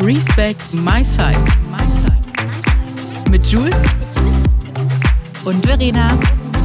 Respect My Size mit Jules und Verena.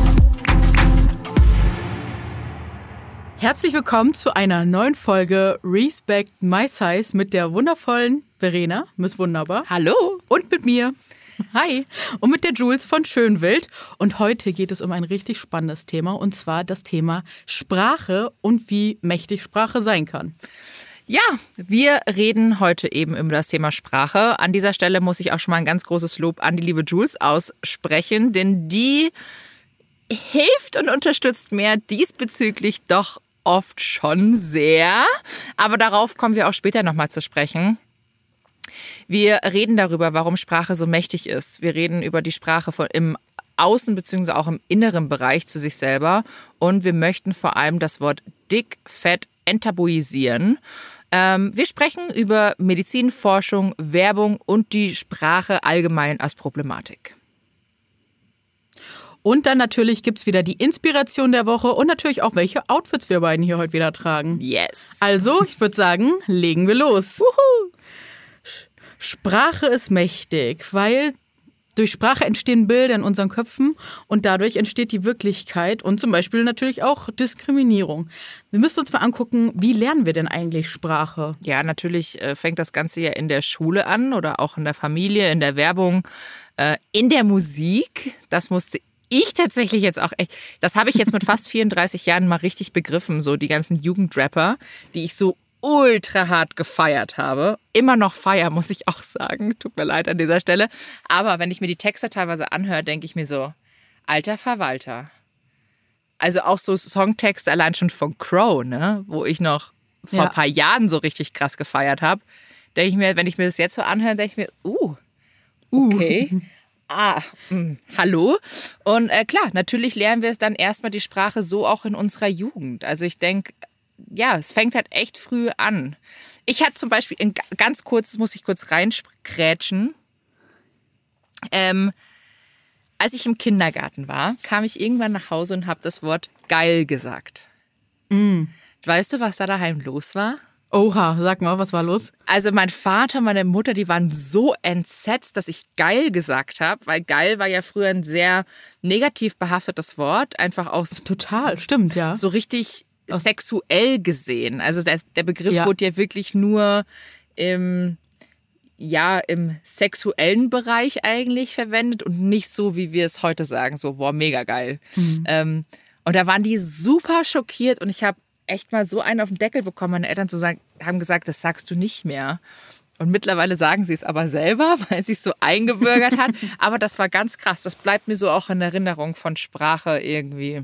Herzlich willkommen zu einer neuen Folge Respect My Size mit der wundervollen Verena, Miss Wunderbar. Hallo. Und mit mir. Hi. Und mit der Jules von Schönwild. Und heute geht es um ein richtig spannendes Thema, und zwar das Thema Sprache und wie mächtig Sprache sein kann. Ja, wir reden heute eben über das Thema Sprache. An dieser Stelle muss ich auch schon mal ein ganz großes Lob an die liebe Jules aussprechen, denn die hilft und unterstützt mir diesbezüglich doch oft schon sehr. Aber darauf kommen wir auch später nochmal zu sprechen. Wir reden darüber, warum Sprache so mächtig ist. Wir reden über die Sprache im Außen- bzw. auch im inneren Bereich zu sich selber. Und wir möchten vor allem das Wort dick, fett enttabuisieren. Wir sprechen über Medizin, Forschung, Werbung und die Sprache allgemein als Problematik. Und dann natürlich gibt es wieder die Inspiration der Woche und natürlich auch, welche Outfits wir beiden hier heute wieder tragen. Yes. Also, ich würde sagen, legen wir los. Wuhu. Sprache ist mächtig, weil durch Sprache entstehen Bilder in unseren Köpfen und dadurch entsteht die Wirklichkeit und zum Beispiel natürlich auch Diskriminierung. Wir müssen uns mal angucken, wie lernen wir denn eigentlich Sprache? Ja, natürlich fängt das Ganze ja in der Schule an oder auch in der Familie, in der Werbung, in der Musik. Das musste ich tatsächlich jetzt auch echt, das habe ich jetzt mit fast 34 Jahren mal richtig begriffen, so die ganzen Jugendrapper, die ich so ultra hart gefeiert habe. Immer noch feier, muss ich auch sagen. Tut mir leid an dieser Stelle. Aber wenn ich mir die Texte teilweise anhöre, denke ich mir so, alter Verwalter. Also auch so Songtexte allein schon von Crow, ne? Wo ich noch vor ein paar Jahren so richtig krass gefeiert habe. Denke ich mir, wenn ich mir das jetzt so anhöre, denke ich mir, okay. Hallo. Und klar, natürlich lernen wir es dann erstmal die Sprache so auch in unserer Jugend. Also ich denke, ja, es fängt halt echt früh an. Ich hatte zum Beispiel, ganz kurz, das muss ich kurz reinkrätschen. Als ich im Kindergarten war, kam ich irgendwann nach Hause und habe das Wort geil gesagt. Weißt du, was da daheim los war? Oha, sag mal, was war los? Also mein Vater und meine Mutter, die waren so entsetzt, dass ich geil gesagt habe, weil geil war ja früher ein sehr negativ behaftetes Wort, einfach aus... Total, stimmt, ja. So richtig sexuell gesehen. Also der Begriff wurde ja wirklich nur im sexuellen Bereich eigentlich verwendet und nicht so, wie wir es heute sagen, so, boah, mega geil. Und da waren die super schockiert und ich habe echt mal so einen auf den Deckel bekommen. Meine Eltern haben gesagt, das sagst du nicht mehr. Und mittlerweile sagen sie es aber selber, weil es sich so eingebürgert hat. Aber das war ganz krass. Das bleibt mir so auch in Erinnerung von Sprache irgendwie.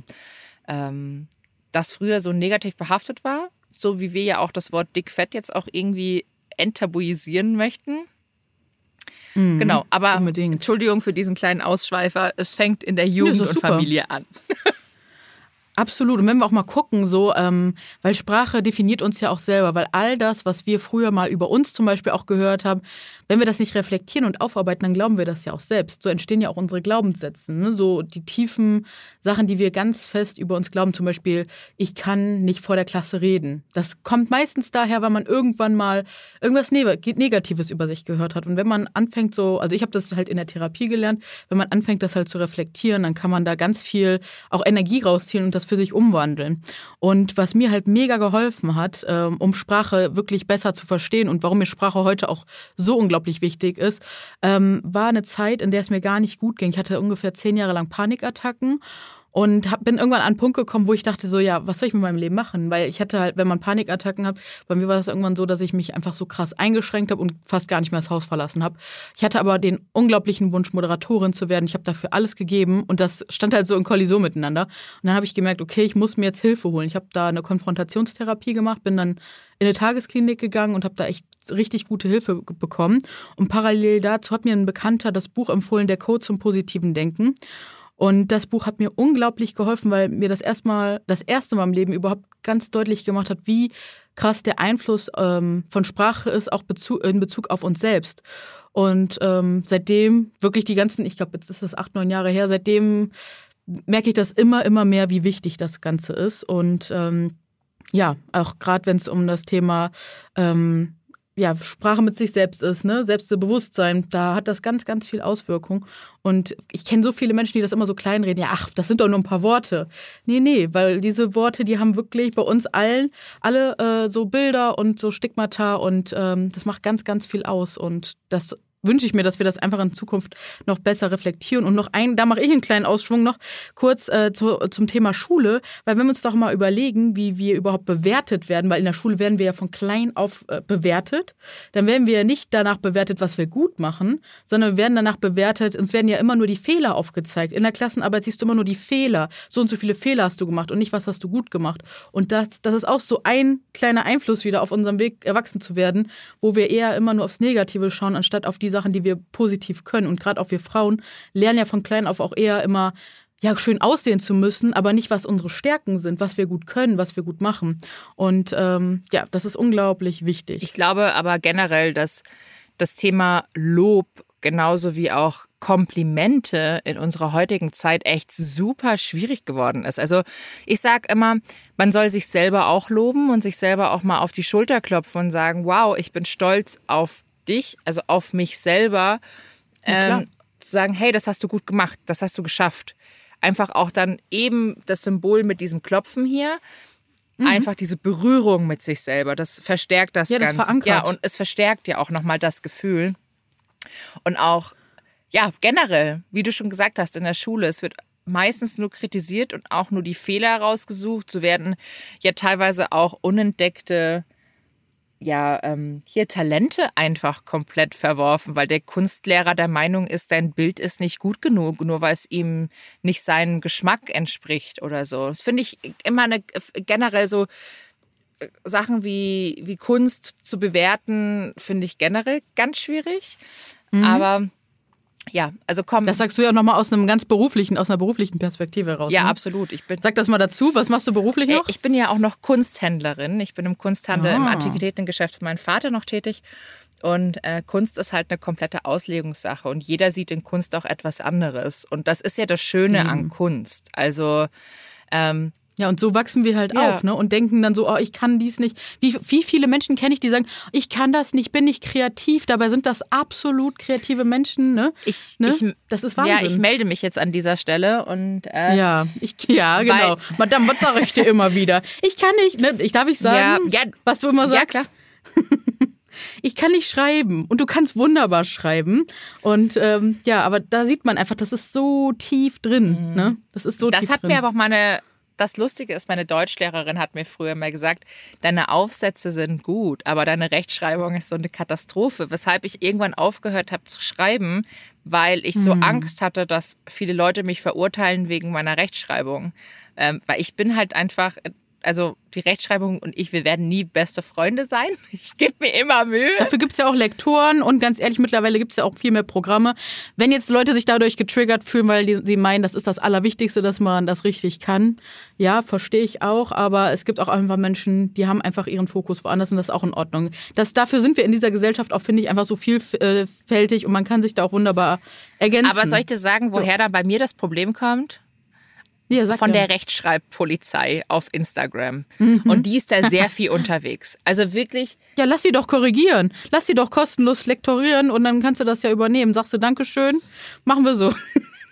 Das früher so negativ behaftet war, so wie wir ja auch das Wort dick, fett jetzt auch irgendwie enttabuisieren möchten. Genau, aber unbedingt. Entschuldigung für diesen kleinen Ausschweifer, es fängt in der Jugend und Familie an. Absolut. Und wenn wir auch mal gucken, so, weil Sprache definiert uns ja auch selber, weil all das, was wir früher mal über uns zum Beispiel auch gehört haben, wenn wir das nicht reflektieren und aufarbeiten, dann glauben wir das ja auch selbst. So entstehen ja auch unsere Glaubenssätze, ne? So die tiefen Sachen, die wir ganz fest über uns glauben, zum Beispiel, ich kann nicht vor der Klasse reden. Das kommt meistens daher, weil man irgendwann mal irgendwas Negatives über sich gehört hat. Und wenn man anfängt so, also ich habe das halt in der Therapie gelernt, wenn man anfängt, das halt zu reflektieren, dann kann man da ganz viel auch Energie rausziehen und das für sich umwandeln. Und was mir halt mega geholfen hat, um Sprache wirklich besser zu verstehen und warum mir Sprache heute auch so unglaublich wichtig ist, war eine Zeit, in der es mir gar nicht gut ging. Ich hatte ungefähr 10 Jahre lang Panikattacken und bin irgendwann an einen Punkt gekommen, wo ich dachte so, ja, was soll ich mit meinem Leben machen? Weil ich hatte halt, wenn man Panikattacken hat, bei mir war das irgendwann so, dass ich mich einfach so krass eingeschränkt habe und fast gar nicht mehr das Haus verlassen habe. Ich hatte aber den unglaublichen Wunsch, Moderatorin zu werden. Ich habe dafür alles gegeben und das stand halt so in Kollision miteinander. Und dann habe ich gemerkt, okay, ich muss mir jetzt Hilfe holen. Ich habe da eine Konfrontationstherapie gemacht, bin dann in eine Tagesklinik gegangen und habe da echt richtig gute Hilfe bekommen. Und parallel dazu hat mir ein Bekannter das Buch empfohlen, Der Code zum positiven Denken. Und das Buch hat mir unglaublich geholfen, weil mir das erste Mal im Leben überhaupt ganz deutlich gemacht hat, wie krass der Einfluss von Sprache ist, auch in Bezug auf uns selbst. Und seitdem wirklich die ganzen, ich glaube, jetzt ist das 8, 9 Jahre her, seitdem merke ich das immer mehr, wie wichtig das Ganze ist. Und ja, auch gerade wenn es um das Thema ja, Sprache mit sich selbst ist, ne? Selbstbewusstsein, da hat das ganz, ganz viel Auswirkung. Und ich kenne so viele Menschen, die das immer so kleinreden. Ja, ach, das sind doch nur ein paar Worte. Nee, weil diese Worte, die haben wirklich bei uns alle so Bilder und so Stigmata und das macht ganz, ganz viel aus. Und das wünsche ich mir, dass wir das einfach in Zukunft noch besser reflektieren. Und da mache ich einen kleinen Ausschwung noch kurz zum Thema Schule, weil wenn wir uns doch mal überlegen, wie wir überhaupt bewertet werden, weil in der Schule werden wir ja von klein auf bewertet, dann werden wir ja nicht danach bewertet, was wir gut machen, sondern wir werden danach bewertet, uns werden ja immer nur die Fehler aufgezeigt. In der Klassenarbeit siehst du immer nur die Fehler. So und so viele Fehler hast du gemacht und nicht, was hast du gut gemacht. Und das ist auch so ein kleiner Einfluss wieder auf unserem Weg, erwachsen zu werden, wo wir eher immer nur aufs Negative schauen, anstatt auf die Sachen, die wir positiv können. Und gerade auch wir Frauen lernen ja von klein auf auch eher immer, ja, schön aussehen zu müssen, aber nicht, was unsere Stärken sind, was wir gut können, was wir gut machen. Und ja, das ist unglaublich wichtig. Ich glaube aber generell, dass das Thema Lob genauso wie auch Komplimente in unserer heutigen Zeit echt super schwierig geworden ist. Also ich sage immer, man soll sich selber auch loben und sich selber auch mal auf die Schulter klopfen und sagen, wow, ich bin stolz auf dich, also auf mich selber, zu sagen, hey, das hast du gut gemacht, das hast du geschafft. Einfach auch dann eben das Symbol mit diesem Klopfen hier, einfach diese Berührung mit sich selber, das verstärkt das Ganze. Das verankert. Ja, und es verstärkt ja auch nochmal das Gefühl. Und auch, ja, generell, wie du schon gesagt hast, in der Schule, es wird meistens nur kritisiert und auch nur die Fehler herausgesucht. So werden ja teilweise auch unentdeckte hier Talente einfach komplett verworfen, weil der Kunstlehrer der Meinung ist, dein Bild ist nicht gut genug, nur weil es ihm nicht seinem Geschmack entspricht oder so. Das finde ich immer generell so Sachen wie Kunst zu bewerten, finde ich generell ganz schwierig. Aber ja, also komm. Das sagst du ja nochmal aus einer beruflichen Perspektive heraus. Ja, ne? absolut. Sag das mal dazu. Was machst du beruflich noch? Ich bin ja auch noch Kunsthändlerin. Ich bin im Kunsthandel, im Antiquitätengeschäft von meinem Vater noch tätig. Und Kunst ist halt eine komplette Auslegungssache. Und jeder sieht in Kunst auch etwas anderes. Und das ist ja das Schöne an Kunst. Also ja, und so wachsen wir halt auf, ne? Und denken dann so, oh, ich kann dies nicht. Wie viele Menschen kenne ich, die sagen, ich kann das nicht, bin nicht kreativ. Dabei sind das absolut kreative Menschen, ne? Das ist Wahnsinn. Ja, ich melde mich jetzt an dieser Stelle und ja, genau. Madame, was sage ich dir immer wieder? Ich kann nicht, ne? Darf ich sagen, was du immer sagst? Ja, klar. Ich kann nicht schreiben und du kannst wunderbar schreiben. Und aber da sieht man einfach, das ist so tief drin, ne? Das ist so tief drin. Das hat mir aber auch das Lustige ist, meine Deutschlehrerin hat mir früher mal gesagt, deine Aufsätze sind gut, aber deine Rechtschreibung ist so eine Katastrophe. Weshalb ich irgendwann aufgehört habe zu schreiben, weil ich so Angst hatte, dass viele Leute mich verurteilen wegen meiner Rechtschreibung. Weil ich bin halt einfach, also die Rechtschreibung und ich, wir werden nie beste Freunde sein. Ich gebe mir immer Mühe. Dafür gibt es ja auch Lektoren und ganz ehrlich, mittlerweile gibt es ja auch viel mehr Programme. Wenn jetzt Leute sich dadurch getriggert fühlen, weil sie meinen, das ist das Allerwichtigste, dass man das richtig kann, ja, verstehe ich auch. Aber es gibt auch einfach Menschen, die haben einfach ihren Fokus woanders und das ist auch in Ordnung. Dafür sind wir in dieser Gesellschaft auch, finde ich, einfach so vielfältig und man kann sich da auch wunderbar ergänzen. Aber soll ich dir sagen, woher dann bei mir das Problem kommt? Ja, von der Rechtschreibpolizei auf Instagram. Und die ist da sehr viel unterwegs. Also wirklich. Ja, lass sie doch korrigieren. Lass sie doch kostenlos lektorieren und dann kannst du das ja übernehmen. Sagst du Dankeschön, machen wir so.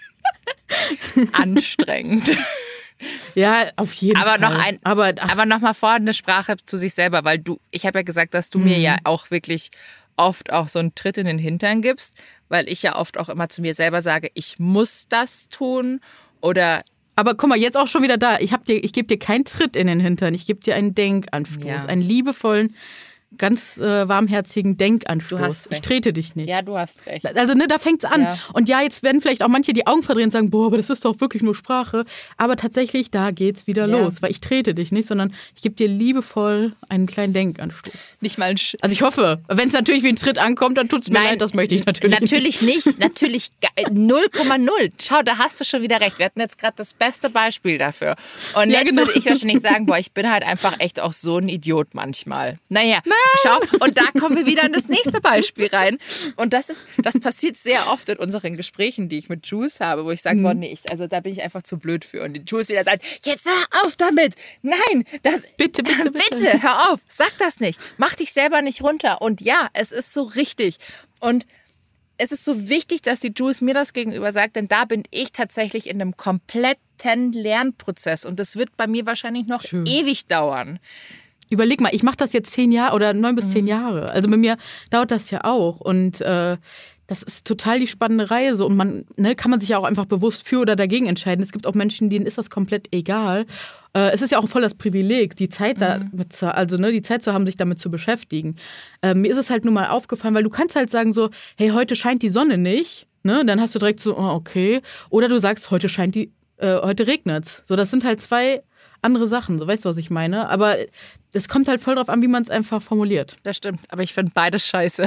Anstrengend. Ja, auf jeden Fall. Aber noch mal vor eine Sprache zu sich selber, weil ich habe ja gesagt, dass du mir ja auch wirklich oft auch so einen Tritt in den Hintern gibst, weil ich ja oft auch immer zu mir selber sage, ich muss das tun oder. Aber guck mal, jetzt auch schon wieder da. Ich gebe dir keinen Tritt in den Hintern. Ich gebe dir einen Denkanstoß, einen liebevollen, ganz warmherzigen Denkanstoß. Du hast recht. Ich trete dich nicht. Ja, du hast recht. Also da fängt's an. Ja. Und ja, jetzt werden vielleicht auch manche die Augen verdrehen und sagen, boah, aber das ist doch wirklich nur Sprache. Aber tatsächlich, da geht's wieder los. Weil ich trete dich nicht, sondern ich gebe dir liebevoll einen kleinen Denkanstoß. Nicht mal Also ich hoffe, wenn es natürlich wie ein Tritt ankommt, dann tut's mir leid, das möchte ich natürlich nicht. Natürlich 0,0. Schau, da hast du schon wieder recht. Wir hatten jetzt gerade das beste Beispiel dafür. Und jetzt würde ich wahrscheinlich sagen, boah, ich bin halt einfach echt auch so ein Idiot manchmal. Naja. Nein, Schau, und da kommen wir wieder in das nächste Beispiel rein. Und das passiert sehr oft in unseren Gesprächen, die ich mit Jules habe, wo ich sage, boah, nee, also da bin ich einfach zu blöd für. Und die Jules wieder sagt, jetzt hör auf damit. Nein, bitte, hör auf, sag das nicht. Mach dich selber nicht runter. Und ja, es ist so richtig. Und es ist so wichtig, dass die Jules mir das gegenüber sagt, denn da bin ich tatsächlich in einem kompletten Lernprozess. Und das wird bei mir wahrscheinlich noch ewig dauern. Überleg mal, ich mache das jetzt 10 Jahre oder 9 bis 10 Jahre. Also bei mir dauert das ja auch. Und das ist total die spannende Reise. Und man kann man sich ja auch einfach bewusst für oder dagegen entscheiden. Es gibt auch Menschen, denen ist das komplett egal. Es ist ja auch voll das Privileg, die Zeit die Zeit zu haben, sich damit zu beschäftigen. Mir ist es halt nur mal aufgefallen, weil du kannst halt sagen so, hey, heute scheint die Sonne nicht. Ne? Dann hast du direkt so, oh, okay. Oder du sagst, heute regnet's. So, das sind halt 2 andere Sachen. So, weißt du, was ich meine? Aber das kommt halt voll drauf an, wie man es einfach formuliert. Das stimmt, aber ich finde beides scheiße.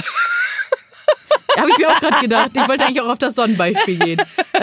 Habe ich mir auch gerade gedacht. Ich wollte eigentlich auch auf das Sonnenbeispiel gehen.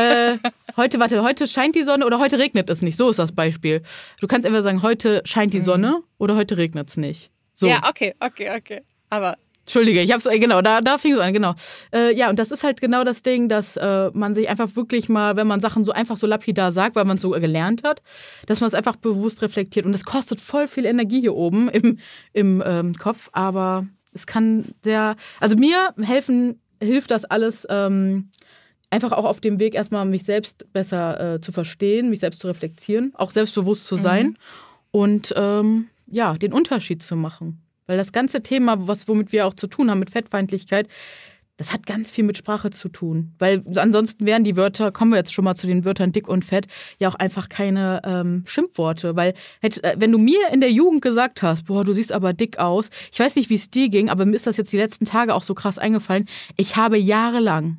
Heute scheint die Sonne oder heute regnet es nicht. So ist das Beispiel. Du kannst einfach sagen, heute scheint die Sonne oder heute regnet es nicht. So. Ja, okay. Aber Entschuldige, ich hab's, genau, da fing es an, genau. Ja, und das ist halt genau das Ding, dass man sich einfach wirklich mal, wenn man Sachen so einfach so lapidar sagt, weil man es so gelernt hat, dass man es einfach bewusst reflektiert. Und das kostet voll viel Energie hier oben im Kopf, aber es kann also mir hilft das alles, einfach auch auf dem Weg erstmal mich selbst besser zu verstehen, mich selbst zu reflektieren, auch selbstbewusst zu sein und den Unterschied zu machen. Weil das ganze Thema, womit wir auch zu tun haben mit Fettfeindlichkeit, das hat ganz viel mit Sprache zu tun. Weil ansonsten wären die Wörter, kommen wir jetzt schon mal zu den Wörtern dick und fett, ja auch einfach keine Schimpfworte. Weil wenn du mir in der Jugend gesagt hast, boah, du siehst aber dick aus, ich weiß nicht, wie es dir ging, aber mir ist das jetzt die letzten Tage auch so krass eingefallen, ich habe jahrelang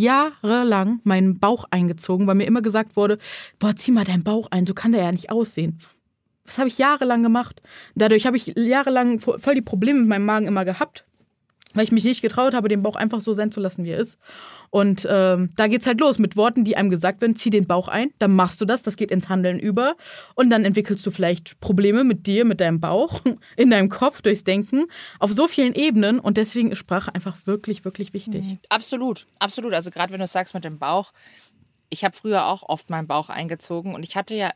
meinen Bauch eingezogen, weil mir immer gesagt wurde, boah, zieh mal deinen Bauch ein, so kann der ja nicht aussehen. Das habe ich jahrelang gemacht. Dadurch habe ich jahrelang voll die Probleme mit meinem Magen immer gehabt, weil ich mich nicht getraut habe, den Bauch einfach so sein zu lassen, wie er ist. Und da geht's halt los mit Worten, die einem gesagt werden, zieh den Bauch ein, dann machst du das geht ins Handeln über und dann entwickelst du vielleicht Probleme mit dir, mit deinem Bauch, in deinem Kopf, durchs Denken, auf so vielen Ebenen und deswegen ist Sprache einfach wirklich, wirklich wichtig. Absolut. Also gerade wenn du sagst mit dem Bauch, ich habe früher auch oft meinen Bauch eingezogen und ich hatte ja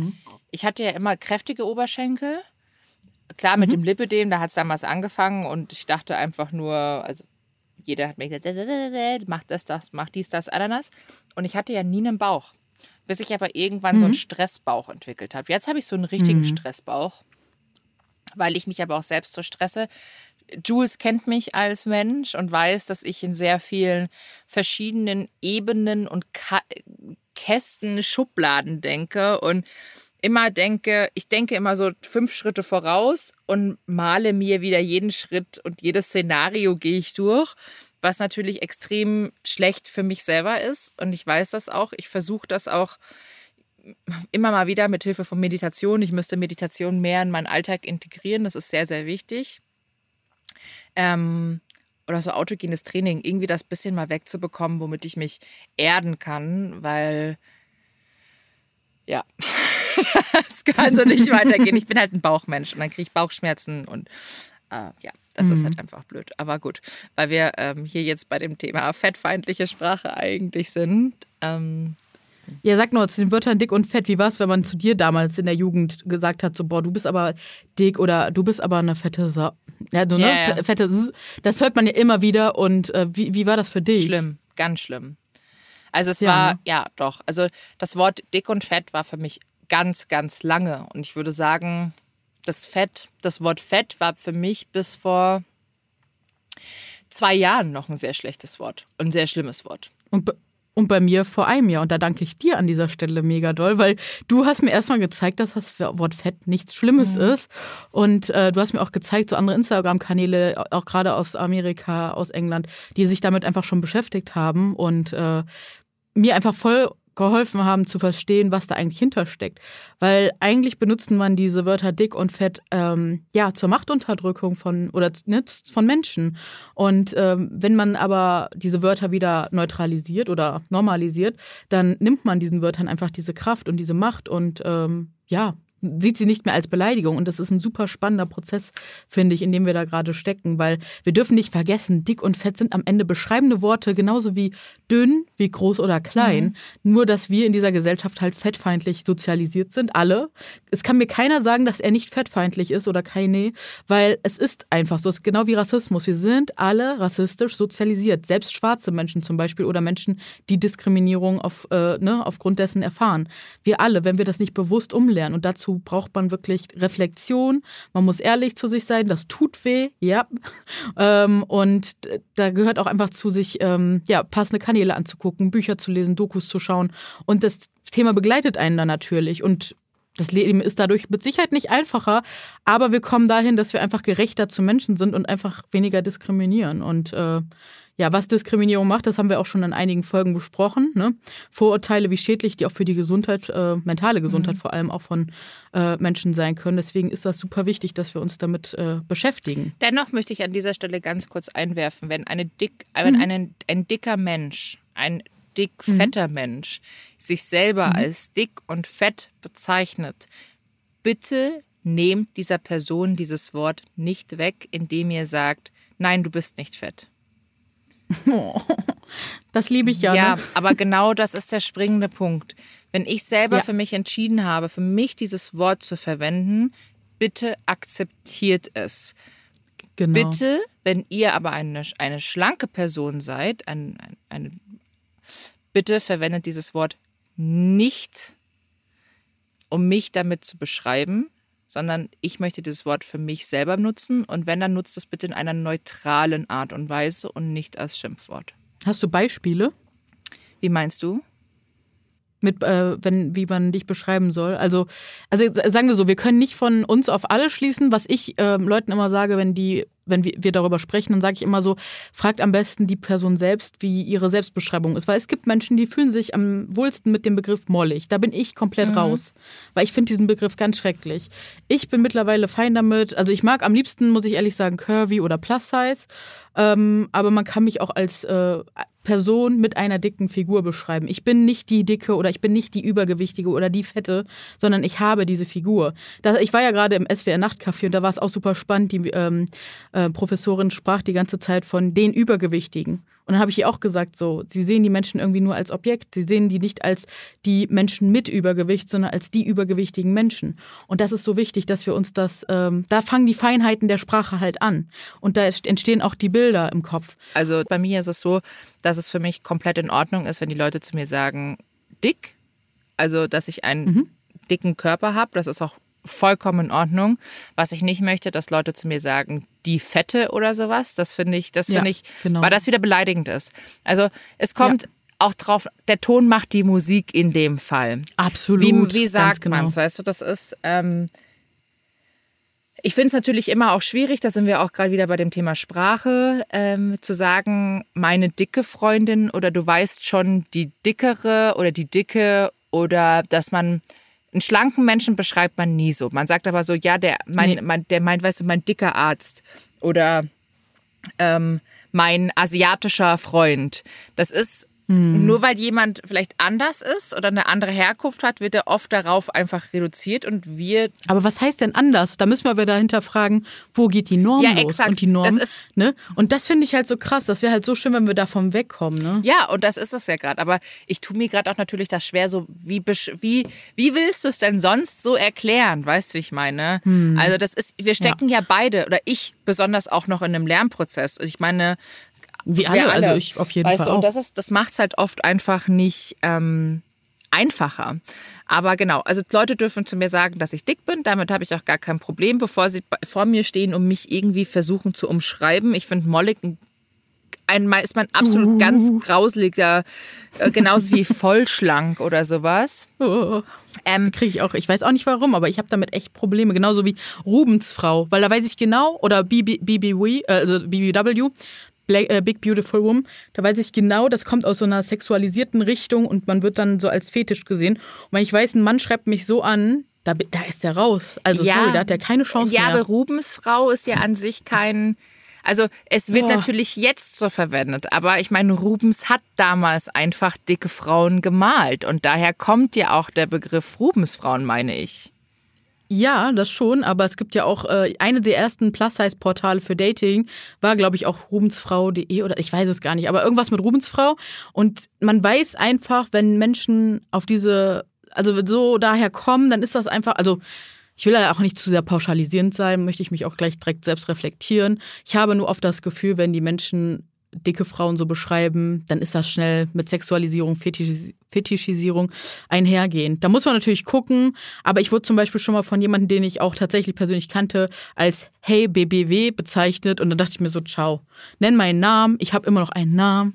immer kräftige Oberschenkel. Klar, mit dem Lipödem, da hat es damals angefangen und ich dachte einfach nur, also jeder hat mir gesagt, mach das, mach dies, das, Ananas. Und ich hatte ja nie einen Bauch, bis ich aber irgendwann so einen Stressbauch entwickelt habe. Jetzt habe ich so einen richtigen Stressbauch, weil ich mich aber auch selbst so stresse. Jules kennt mich als Mensch und weiß, dass ich in sehr vielen verschiedenen Ebenen und Kästen, Schubladen denke und ich denke immer so 5 Schritte voraus und male mir wieder jeden Schritt und jedes Szenario gehe ich durch, was natürlich extrem schlecht für mich selber ist und ich weiß das auch. Ich versuche das auch immer mal wieder mit Hilfe von Meditation. Ich müsste Meditation mehr in meinen Alltag integrieren, das ist sehr, sehr wichtig. Oder so autogenes Training, irgendwie das bisschen mal wegzubekommen, womit ich mich erden kann, weil ja, das kann so nicht weitergehen. Ich bin halt ein Bauchmensch und dann kriege ich Bauchschmerzen und das ist halt einfach blöd. Aber gut, weil wir hier jetzt bei dem Thema fettfeindliche Sprache eigentlich sind. Ja, sag nur zu den Wörtern dick und fett. Wie war es, wenn man zu dir damals in der Jugend gesagt hat, so, boah, du bist aber dick oder du bist aber eine fette Sau. Ja, so, ne? Yeah. Fette, das hört man ja immer wieder. Und wie war das für dich? Schlimm, ganz schlimm. Also es war, doch. Also das Wort dick und fett war für mich ganz, ganz lange. Und ich würde sagen, das Wort Fett war für mich bis vor 2 Jahren noch ein sehr schlechtes Wort. Ein sehr schlimmes Wort. Und bei mir vor einem Jahr. Und da danke ich dir an dieser Stelle mega doll, weil du hast mir erstmal gezeigt, dass das Wort Fett nichts Schlimmes ist. Und du hast mir auch gezeigt, so andere Instagram-Kanäle, auch gerade aus Amerika, aus England, die sich damit einfach schon beschäftigt haben und mir einfach voll geholfen haben zu verstehen, was da eigentlich hintersteckt. Weil eigentlich benutzt man diese Wörter dick und fett zur Machtunterdrückung von Menschen. Und wenn man aber diese Wörter wieder neutralisiert oder normalisiert, dann nimmt man diesen Wörtern einfach diese Kraft und diese Macht und sieht sie nicht mehr als Beleidigung. Und das ist ein super spannender Prozess, finde ich, in dem wir da gerade stecken. Weil wir dürfen nicht vergessen, dick und fett sind am Ende beschreibende Worte, genauso wie dünn, wie groß oder klein. Nur, dass wir in dieser Gesellschaft halt fettfeindlich sozialisiert sind, alle. Es kann mir keiner sagen, dass er nicht fettfeindlich ist oder keine, weil es ist einfach so. Es ist genau wie Rassismus. Wir sind alle rassistisch sozialisiert. Selbst schwarze Menschen zum Beispiel oder Menschen, die Diskriminierung aufgrund dessen erfahren. Wir alle, wenn wir das nicht bewusst umlernen. Und dazu braucht man wirklich Reflexion. Man muss ehrlich zu sich sein. Das tut weh, ja. Und da gehört auch einfach zu sich, passende Kanäle anzugucken, Bücher zu lesen, Dokus zu schauen. Und das Thema begleitet einen dann natürlich. Und das Leben ist dadurch mit Sicherheit nicht einfacher, aber wir kommen dahin, dass wir einfach gerechter zu Menschen sind und einfach weniger diskriminieren. Und was Diskriminierung macht, das haben wir auch schon in einigen Folgen besprochen. Ne? Vorurteile, wie schädlich die auch für die Gesundheit, mentale Gesundheit vor allem auch von Menschen sein können. Deswegen ist das super wichtig, dass wir uns damit beschäftigen. Dennoch möchte ich an dieser Stelle ganz kurz einwerfen, wenn ein dicker Mensch, ein fetter Mensch sich selber als dick und fett bezeichnet, bitte nehmt dieser Person dieses Wort nicht weg, indem ihr sagt, nein, du bist nicht fett. Oh, das liebe ich ja. Ja, ne? aber genau das ist der springende Punkt. Wenn ich selber für mich entschieden habe, für mich dieses Wort zu verwenden, bitte akzeptiert es. Genau. Bitte, wenn ihr aber eine schlanke Person seid, bitte verwendet dieses Wort nicht, um mich damit zu beschreiben, sondern ich möchte dieses Wort für mich selber nutzen und wenn, dann nutzt es bitte in einer neutralen Art und Weise und nicht als Schimpfwort. Hast du Beispiele? Wie meinst du? Wie man dich beschreiben soll. Also sagen wir so, wir können nicht von uns auf alle schließen. Was ich Leuten immer sage, wenn wir darüber sprechen, dann sage ich immer so, fragt am besten die Person selbst, wie ihre Selbstbeschreibung ist. Weil es gibt Menschen, die fühlen sich am wohlsten mit dem Begriff mollig. Da bin ich komplett raus. Weil ich finde diesen Begriff ganz schrecklich. Ich bin mittlerweile fein damit. Also ich mag am liebsten, muss ich ehrlich sagen, Curvy oder Plus Size. Aber man kann mich auch als Person mit einer dicken Figur beschreiben. Ich bin nicht die Dicke oder ich bin nicht die Übergewichtige oder die Fette, sondern ich habe diese Figur. Ich war ja gerade im SWR-Nachtcafé und da war es auch super spannend. Die Professorin sprach die ganze Zeit von den Übergewichtigen. Und dann habe ich ihr auch gesagt, so, sie sehen die Menschen irgendwie nur als Objekt. Sie sehen die nicht als die Menschen mit Übergewicht, sondern als die übergewichtigen Menschen. Und das ist so wichtig, dass wir uns da fangen die Feinheiten der Sprache halt an. Und da entstehen auch die Bilder im Kopf. Also bei mir ist es so, dass es für mich komplett in Ordnung ist, wenn die Leute zu mir sagen, dick, also dass ich einen dicken Körper habe, das ist auch vollkommen in Ordnung. Was ich nicht möchte, dass Leute zu mir sagen, die Fette oder sowas, das finde ich, genau. weil das wieder beleidigend ist. Also es kommt auch drauf, der Ton macht die Musik in dem Fall. Absolut. Wie sagt genau. man es, weißt du, das ist, ich finde es natürlich immer auch schwierig, da sind wir auch gerade wieder bei dem Thema Sprache, zu sagen, meine dicke Freundin oder du weißt schon, die dickere oder die dicke oder dass man einen schlanken Menschen beschreibt man nie so. Man sagt aber so, ja, der meint, weißt du, mein dicker Arzt oder mein asiatischer Freund. Das ist nur weil jemand vielleicht anders ist oder eine andere Herkunft hat, wird er oft darauf einfach reduziert und wir... Aber was heißt denn anders? Da müssen wir wieder hinterfragen, wo geht die Norm los? Exakt. Und die Norm, das ist, ne? Und das finde ich halt so krass. Das wäre halt so schön, wenn wir davon wegkommen, ne? Ja, und das ist es ja gerade. Aber ich tue mir gerade auch natürlich das schwer, so wie willst du es denn sonst so erklären? Weißt du, wie ich meine? Also wir stecken ja beide, oder ich besonders auch noch in einem Lernprozess. Ich meine... Wie alle, also ich auf jeden Fall auch. Und das macht es halt oft einfach nicht einfacher. Aber genau, also Leute dürfen zu mir sagen, dass ich dick bin. Damit habe ich auch gar kein Problem, bevor sie vor mir stehen und mich irgendwie versuchen zu umschreiben. Ich finde mollig ist mein absolut ganz grauseliger, genauso wie vollschlank oder sowas. Kriege ich auch. Ich weiß auch nicht warum, aber ich habe damit echt Probleme. Genauso wie Rubensfrau, weil da weiß ich genau, oder BBW, Big Beautiful Woman, da weiß ich genau, das kommt aus so einer sexualisierten Richtung und man wird dann so als Fetisch gesehen. Und wenn ich weiß, ein Mann schreibt mich so an, da ist der raus. Also sorry, da hat der keine Chance mehr. Ja, aber Rubensfrau ist ja an sich kein... Also es wird natürlich jetzt so verwendet, aber ich meine, Rubens hat damals einfach dicke Frauen gemalt und daher kommt ja auch der Begriff Rubensfrauen, meine ich. Ja, das schon, aber es gibt ja auch eine der ersten Plus-Size-Portale für Dating, war, glaube ich, auch rubensfrau.de oder ich weiß es gar nicht, aber irgendwas mit Rubensfrau. Und man weiß einfach, wenn Menschen auf also so daher kommen, dann ist das einfach, also ich will ja auch nicht zu sehr pauschalisierend sein, möchte ich mich auch gleich direkt selbst reflektieren. Ich habe nur oft das Gefühl, wenn die Menschen dicke Frauen so beschreiben, dann ist das schnell mit Sexualisierung, Fetischisierung einhergehend. Da muss man natürlich gucken, aber ich wurde zum Beispiel schon mal von jemandem, den ich auch tatsächlich persönlich kannte, als Hey BBW bezeichnet und dann dachte ich mir so, ciao, nenn meinen Namen, ich habe immer noch einen Namen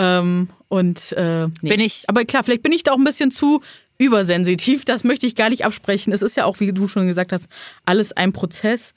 nee. Aber klar, vielleicht bin ich da auch ein bisschen zu übersensitiv, das möchte ich gar nicht absprechen. Es ist ja auch, wie du schon gesagt hast, alles ein Prozess.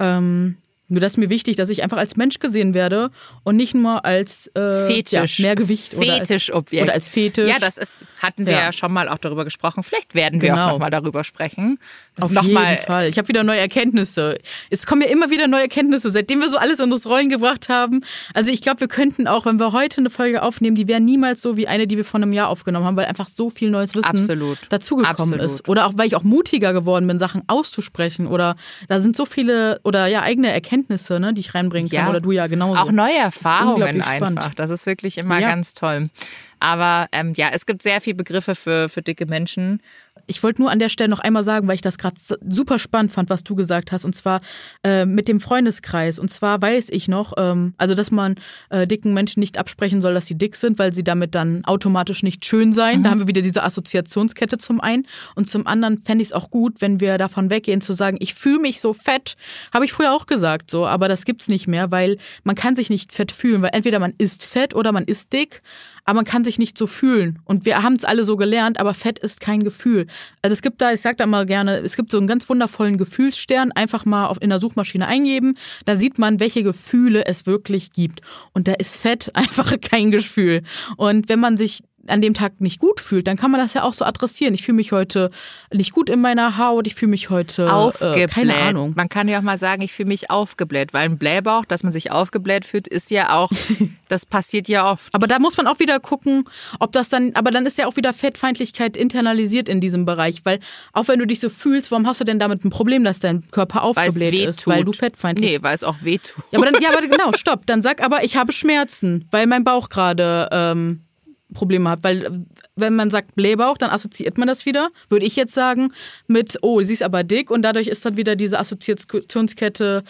Nur das ist mir wichtig, dass ich einfach als Mensch gesehen werde und nicht nur als Fetisch. Fetischobjekt. Oder als Fetisch. Ja, hatten wir ja schon mal auch darüber gesprochen. Vielleicht werden wir auch noch mal darüber sprechen. Auf jeden Fall. Ich habe wieder neue Erkenntnisse. Es kommen ja immer wieder neue Erkenntnisse, seitdem wir so alles in unsere Rollen gebracht haben. Also ich glaube, wir könnten auch, wenn wir heute eine Folge aufnehmen, die wäre niemals so wie eine, die wir vor einem Jahr aufgenommen haben, weil einfach so viel neues Wissen dazugekommen ist. Oder auch, weil ich auch mutiger geworden bin, Sachen auszusprechen. Oder da sind so viele eigene Erkenntnisse, ne, die ich reinbringen kann. Oder du ja genauso. Auch neue Erfahrungen einfach. Das ist wirklich immer ganz toll. Aber es gibt sehr viele Begriffe für dicke Menschen. Ich wollte nur an der Stelle noch einmal sagen, weil ich das gerade super spannend fand, was du gesagt hast, und zwar mit dem Freundeskreis. Und zwar weiß ich noch, dass man dicken Menschen nicht absprechen soll, dass sie dick sind, weil sie damit dann automatisch nicht schön seien. Da haben wir wieder diese Assoziationskette zum einen. Und zum anderen fände ich es auch gut, wenn wir davon weggehen, zu sagen, ich fühle mich so fett. Habe ich früher auch gesagt, so, aber das gibt's nicht mehr, weil man kann sich nicht fett fühlen, weil entweder man ist fett oder man ist dick. Aber man kann sich nicht so fühlen. Und wir haben es alle so gelernt, aber Fett ist kein Gefühl. Also es gibt ich sag da mal gerne, es gibt so einen ganz wundervollen Gefühlsstern, einfach mal in der Suchmaschine eingeben, da sieht man, welche Gefühle es wirklich gibt. Und da ist Fett einfach kein Gefühl. Und wenn man sich an dem Tag nicht gut fühlt, dann kann man das ja auch so adressieren. Ich fühle mich heute nicht gut in meiner Haut, ich fühle mich heute aufgebläht. Keine Ahnung. Man kann ja auch mal sagen, ich fühle mich aufgebläht, weil ein Blähbauch, dass man sich aufgebläht fühlt, ist ja auch, das passiert ja oft. Aber da muss man auch wieder gucken, aber dann ist ja auch wieder Fettfeindlichkeit internalisiert in diesem Bereich, weil auch wenn du dich so fühlst, warum hast du denn damit ein Problem, dass dein Körper aufgebläht ist, weil du fettfeindlich bist? Nee, weil es auch wehtut. Ja, aber genau, stopp, dann sag aber, ich habe Schmerzen, weil mein Bauch gerade Probleme hat, weil wenn man sagt Blähbauch, dann assoziiert man das wieder, würde ich jetzt sagen, mit, oh, sie ist aber dick und dadurch ist dann wieder diese Assoziationskette,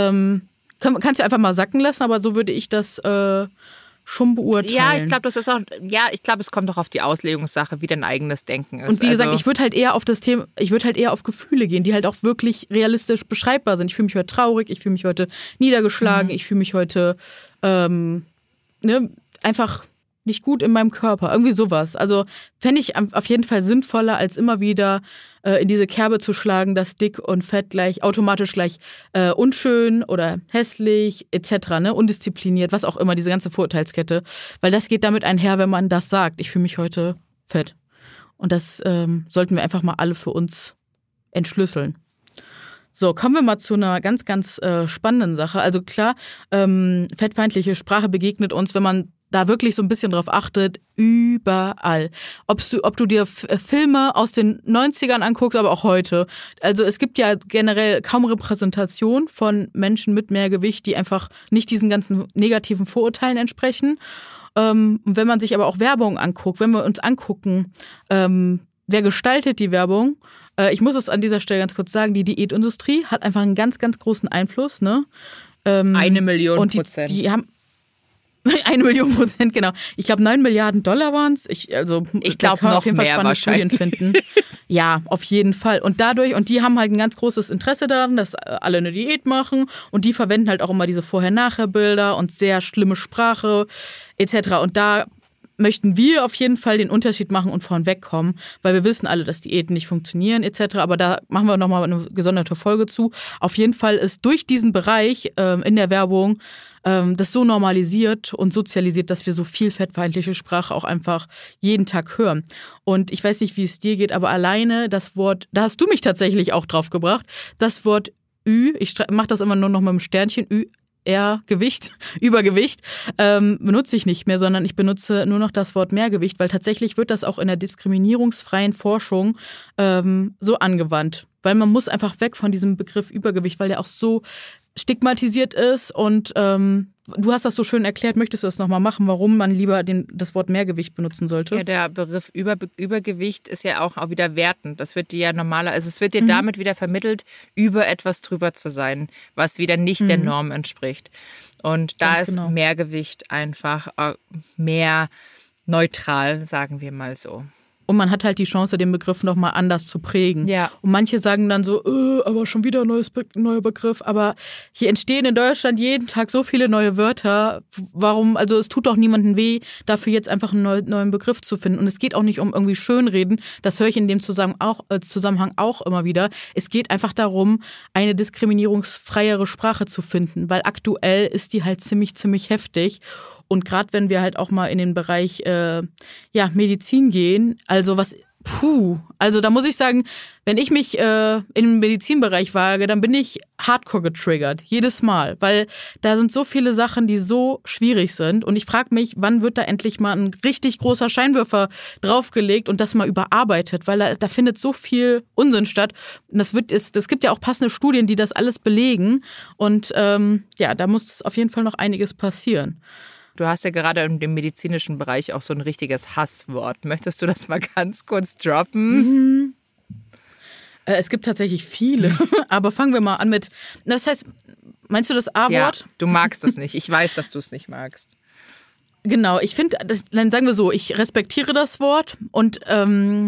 kannst du einfach mal sacken lassen, aber so würde ich das schon beurteilen. Ja, ich glaube, es kommt doch auf die Auslegungssache, wie dein eigenes Denken ist. Und wie gesagt, ich würde halt eher auf Gefühle gehen, die halt auch wirklich realistisch beschreibbar sind. Ich fühle mich heute traurig, ich fühle mich heute niedergeschlagen, ich fühle mich heute einfach nicht gut in meinem Körper. Irgendwie sowas. Also fände ich auf jeden Fall sinnvoller, als immer wieder in diese Kerbe zu schlagen, dass dick und fett automatisch gleich unschön oder hässlich etc., ne, undiszipliniert, was auch immer, diese ganze Vorurteilskette. Weil das geht damit einher, wenn man das sagt. Ich fühle mich heute fett. Und das sollten wir einfach mal alle für uns entschlüsseln. So, kommen wir mal zu einer ganz, ganz spannenden Sache. Also klar, fettfeindliche Sprache begegnet uns, wenn man da wirklich so ein bisschen drauf achtet, überall. Ob du dir Filme aus den 90ern anguckst, aber auch heute. Also es gibt ja generell kaum Repräsentation von Menschen mit mehr Gewicht, die einfach nicht diesen ganzen negativen Vorurteilen entsprechen. Wenn man sich aber auch Werbung anguckt, wenn wir uns angucken, wer gestaltet die Werbung? Ich muss es an dieser Stelle ganz kurz sagen, die Diätindustrie hat einfach einen ganz, ganz großen Einfluss. Ne? 1 Million und Prozent. Die haben 1 Million Prozent, genau. Ich glaube, 9 Milliarden Dollar waren es. Ich glaube, noch auf jeden Fall mehr spannende Studien finden. Ja, auf jeden Fall. Und die haben halt ein ganz großes Interesse daran, dass alle eine Diät machen. Und die verwenden halt auch immer diese Vorher-Nachher-Bilder und sehr schlimme Sprache etc. Und da möchten wir auf jeden Fall den Unterschied machen und vorn wegkommen, weil wir wissen alle, dass Diäten nicht funktionieren etc. Aber da machen wir nochmal eine gesonderte Folge zu. Auf jeden Fall ist durch diesen Bereich in der Werbung das so normalisiert und sozialisiert, dass wir so viel fettfeindliche Sprache auch einfach jeden Tag hören. Und ich weiß nicht, wie es dir geht, aber alleine das Wort, da hast du mich tatsächlich auch drauf gebracht, das Wort Ü, ich mache das immer nur noch mit dem Sternchen, Ü, Übergewicht, benutze ich nicht mehr, sondern ich benutze nur noch das Wort Mehrgewicht, weil tatsächlich wird das auch in der diskriminierungsfreien Forschung so angewandt. weil man muss einfach weg von diesem Begriff Übergewicht, weil der auch so stigmatisiert ist und du hast das so schön erklärt. Möchtest du das nochmal machen, warum man lieber das Wort Mehrgewicht benutzen sollte? Ja, der Begriff Übergewicht ist ja auch wieder wertend. Das wird dir ja also es wird dir damit wieder vermittelt, über etwas drüber zu sein, was wieder nicht der Norm entspricht. Und da ist Mehrgewicht einfach mehr neutral, sagen wir mal so. Und man hat halt die Chance, den Begriff nochmal anders zu prägen. Ja. Und manche sagen dann so, aber schon wieder ein neuer Begriff. Aber hier entstehen in Deutschland jeden Tag so viele neue Wörter. Warum? Also es tut doch niemandem weh, dafür jetzt einfach einen neuen Begriff zu finden. Und es geht auch nicht um irgendwie Schönreden. Das höre ich in dem Zusammenhang auch immer wieder. Es geht einfach darum, eine diskriminierungsfreiere Sprache zu finden. Weil aktuell ist die halt ziemlich, ziemlich heftig. Und gerade wenn wir halt auch mal in den Bereich Medizin gehen, also da muss ich sagen, wenn ich mich in den Medizinbereich wage, dann bin ich hardcore getriggert, jedes Mal, weil da sind so viele Sachen, die so schwierig sind und ich frage mich, wann wird da endlich mal ein richtig großer Scheinwerfer draufgelegt und das mal überarbeitet, weil da findet so viel Unsinn statt. Und es gibt ja auch passende Studien, die das alles belegen und da muss auf jeden Fall noch einiges passieren. Du hast ja gerade in dem medizinischen Bereich auch so ein richtiges Hasswort. Möchtest du das mal ganz kurz droppen? Es gibt tatsächlich viele, aber fangen wir mal an mit, das heißt, meinst du das A-Wort? Ja, du magst es nicht. Ich weiß, dass du es nicht magst. Genau, ich finde, dann sagen wir so, ich respektiere das Wort und wir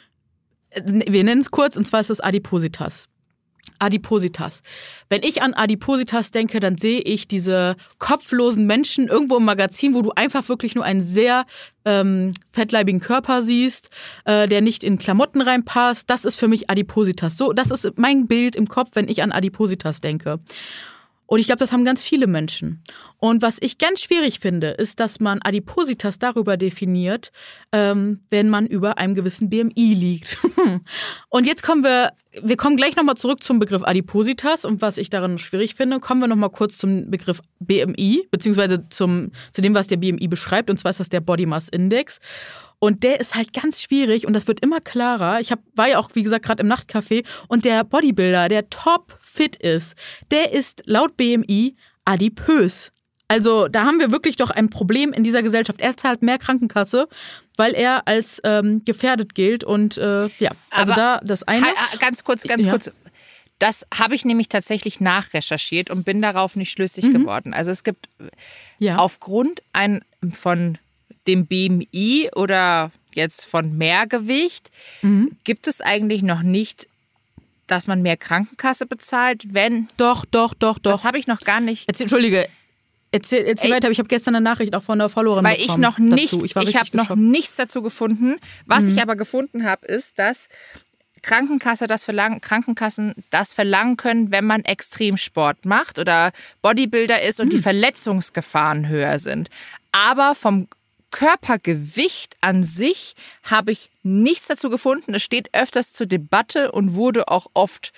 nennen es kurz, und zwar ist es Adipositas. Adipositas. Wenn ich an Adipositas denke, dann sehe ich diese kopflosen Menschen irgendwo im Magazin, wo du einfach wirklich nur einen sehr fettleibigen Körper siehst, der nicht in Klamotten reinpasst. Das ist für mich Adipositas. So, das ist mein Bild im Kopf, wenn ich an Adipositas denke. Und ich glaube, das haben ganz viele Menschen. Und was ich ganz schwierig finde, ist, dass man Adipositas darüber definiert, wenn man über einem gewissen BMI liegt. Und jetzt kommen wir gleich nochmal zurück zum Begriff Adipositas und was ich daran schwierig finde, kommen wir nochmal kurz zum Begriff BMI, beziehungsweise zu dem, was der BMI beschreibt, und zwar ist das der Body Mass Index. Und der ist halt ganz schwierig und das wird immer klarer. War ja auch, wie gesagt, gerade im Nachtcafé und der Bodybuilder, der top fit ist, der ist laut BMI adipös. Also da haben wir wirklich doch ein Problem in dieser Gesellschaft. Er zahlt mehr Krankenkasse, weil er als gefährdet gilt und also aber da das eine. Ganz kurz. Das habe ich nämlich tatsächlich nachrecherchiert und bin darauf nicht schlüssig geworden. Also es gibt aufgrund von dem BMI oder jetzt von Mehrgewicht, gibt es eigentlich noch nicht, dass man mehr Krankenkasse bezahlt, wenn... Doch. Das habe ich noch gar nicht... Entschuldige, erzähl weiter, aber ich habe gestern eine Nachricht auch von der Followerin bekommen. Ich habe noch nichts dazu gefunden. Was ich aber gefunden habe, ist, dass Krankenkassen das verlangen können, wenn man Extremsport macht oder Bodybuilder ist und die Verletzungsgefahren höher sind. Aber vom Körpergewicht an sich habe ich nichts dazu gefunden. Es steht öfters zur Debatte und wurde auch oft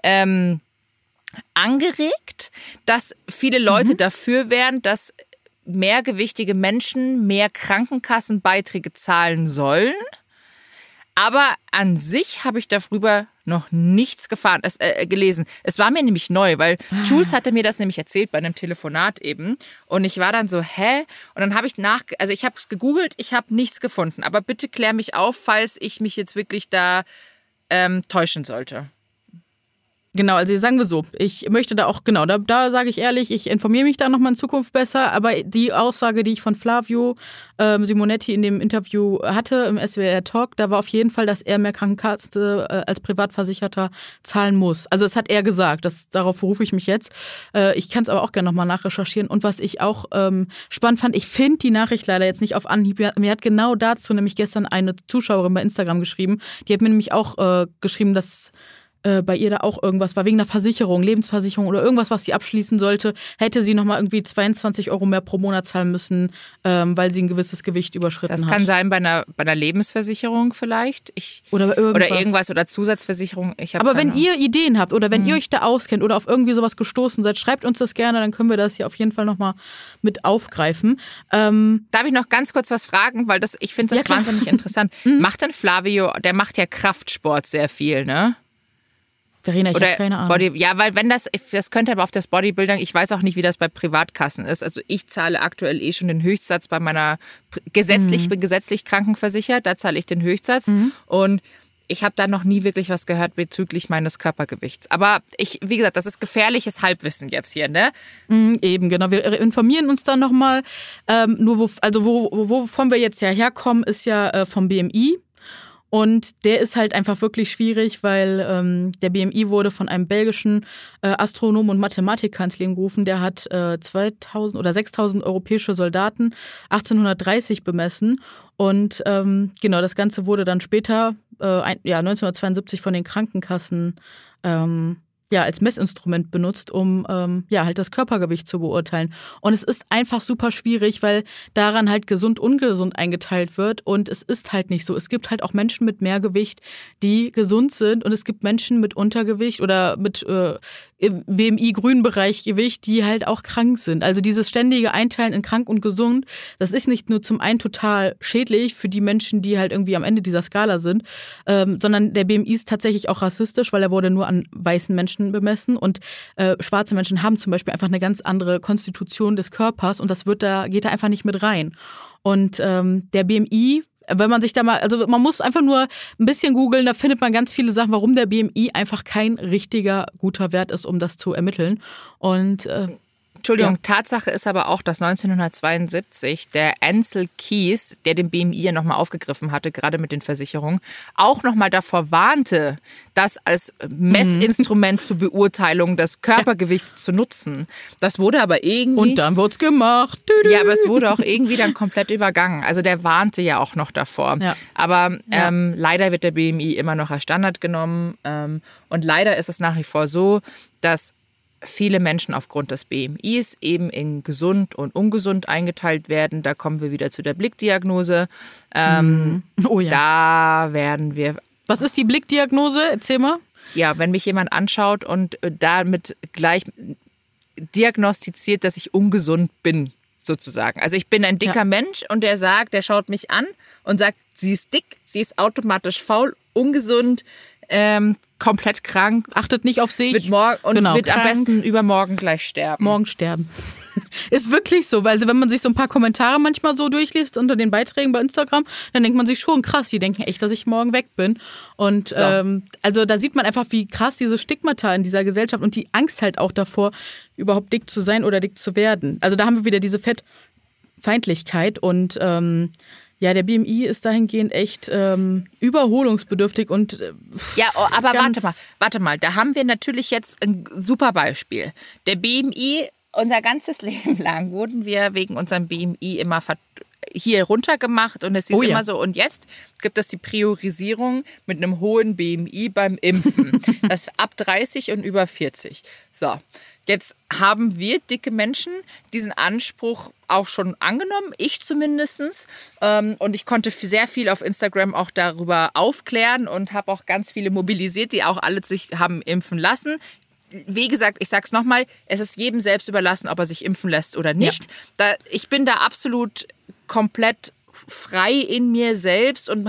angeregt, dass viele Leute dafür wären, dass mehrgewichtige Menschen mehr Krankenkassenbeiträge zahlen sollen. Aber an sich habe ich darüber noch nichts gelesen. Es war mir nämlich neu, weil Jules hatte mir das nämlich erzählt bei einem Telefonat eben. Und ich war dann so, hä? Und dann habe ich ich habe es gegoogelt, ich habe nichts gefunden. Aber bitte klär mich auf, falls ich mich jetzt wirklich da täuschen sollte. Genau, also sagen wir so, ich möchte da auch, da sage ich ehrlich, ich informiere mich da nochmal in Zukunft besser, aber die Aussage, die ich von Flavio Simonetti in dem Interview hatte im SWR Talk, da war auf jeden Fall, dass er mehr Krankenkasse als Privatversicherter zahlen muss. Also das hat er gesagt, darauf berufe ich mich jetzt. Ich kann es aber auch gerne nochmal nachrecherchieren. Und was ich auch spannend fand, ich finde die Nachricht leider jetzt nicht auf Anhieb, mir hat genau dazu nämlich gestern eine Zuschauerin bei Instagram geschrieben, die hat mir nämlich auch geschrieben, dass bei ihr da auch irgendwas war, wegen einer Versicherung, Lebensversicherung oder irgendwas, was sie abschließen sollte, hätte sie nochmal irgendwie 22 € mehr pro Monat zahlen müssen, weil sie ein gewisses Gewicht überschritten hat. Das kann sein bei einer Lebensversicherung vielleicht. Oder irgendwas oder Zusatzversicherung. Aber wenn ihr Ideen habt oder wenn ihr euch da auskennt oder auf irgendwie sowas gestoßen seid, schreibt uns das gerne, dann können wir das hier auf jeden Fall nochmal mit aufgreifen. Darf ich noch ganz kurz was fragen? Weil ich finde das wahnsinnig interessant. Macht denn Flavio, der macht ja Kraftsport sehr viel, ne? Verena, ich habe keine Ahnung. Ja, weil wenn das könnte aber auf das Bodybuilding, ich weiß auch nicht, wie das bei Privatkassen ist. Also ich zahle aktuell schon den Höchstsatz bei meiner bin gesetzlich krankenversichert, da zahle ich den Höchstsatz und ich habe da noch nie wirklich was gehört bezüglich meines Körpergewichts. Aber wie gesagt, das ist gefährliches Halbwissen jetzt hier, ne? Eben, genau. Wir informieren uns dann nochmal. Wovon wir jetzt ja herkommen, ist ja vom BMI. Und der ist halt einfach wirklich schwierig, weil der BMI wurde von einem belgischen Astronom und Mathematiker ins Leben gerufen. Der hat 2000 oder 6000 europäische Soldaten 1830 bemessen. Und genau, das Ganze wurde dann später, 1972 von den Krankenkassen als Messinstrument benutzt, um halt das Körpergewicht zu beurteilen. Und es ist einfach super schwierig, weil daran halt gesund, ungesund eingeteilt wird. Und es ist halt nicht so. Es gibt halt auch Menschen mit Mehrgewicht, die gesund sind. Und es gibt Menschen mit Untergewicht oder mit BMI-Grünbereich Gewicht, die halt auch krank sind. Also dieses ständige Einteilen in krank und gesund, das ist nicht nur zum einen total schädlich für die Menschen, die halt irgendwie am Ende dieser Skala sind, sondern der BMI ist tatsächlich auch rassistisch, weil er wurde nur an weißen Menschen bemessen und schwarze Menschen haben zum Beispiel einfach eine ganz andere Konstitution des Körpers und das geht da einfach nicht mit rein. Und der BMI, wenn man sich da mal, also man muss einfach nur ein bisschen googeln, da findet man ganz viele Sachen, warum der BMI einfach kein richtiger guter Wert ist, um das zu ermitteln. Und Entschuldigung, Tatsache ist aber auch, dass 1972 der Ansel Keys, der den BMI ja nochmal aufgegriffen hatte, gerade mit den Versicherungen, auch nochmal davor warnte, das als Messinstrument zur Beurteilung des Körpergewichts zu nutzen. Das wurde aber irgendwie... Und dann wurde es gemacht. Ja, aber es wurde auch irgendwie dann komplett übergangen. Also der warnte ja auch noch davor. Ja. Aber leider wird der BMI immer noch als Standard genommen. Und leider ist es nach wie vor so, dass viele Menschen aufgrund des BMIs eben in gesund und ungesund eingeteilt werden. Da kommen wir wieder zu der Blickdiagnose. Da werden wir... Was ist die Blickdiagnose? Erzähl mal. Ja, wenn mich jemand anschaut und damit gleich diagnostiziert, dass ich ungesund bin, sozusagen. Also ich bin ein dicker Mensch und der schaut mich an und sagt, sie ist dick, sie ist automatisch faul, ungesund, komplett krank. Achtet nicht auf sich. Wird am besten übermorgen gleich sterben. Morgen sterben. Ist wirklich so, weil wenn man sich so ein paar Kommentare manchmal so durchliest unter den Beiträgen bei Instagram, dann denkt man sich schon, krass, die denken echt, dass ich morgen weg bin. Und also da sieht man einfach, wie krass diese Stigmata in dieser Gesellschaft und die Angst halt auch davor, überhaupt dick zu sein oder dick zu werden. Also da haben wir wieder diese Fettfeindlichkeit und der BMI ist dahingehend echt überholungsbedürftig und aber warte mal, da haben wir natürlich jetzt ein super Beispiel. Der BMI, unser ganzes Leben lang wurden wir wegen unserem BMI immer hier runtergemacht und es ist immer so, und jetzt gibt es die Priorisierung mit einem hohen BMI beim Impfen. Das ab 30 und über 40. So, jetzt haben wir dicke Menschen diesen Anspruch auch schon angenommen, ich zumindest. Und ich konnte sehr viel auf Instagram auch darüber aufklären und habe auch ganz viele mobilisiert, die auch alle sich haben impfen lassen. Wie gesagt, ich sag's nochmal, es ist jedem selbst überlassen, ob er sich impfen lässt oder nicht. Ja. Ich bin da absolut komplett frei in mir selbst und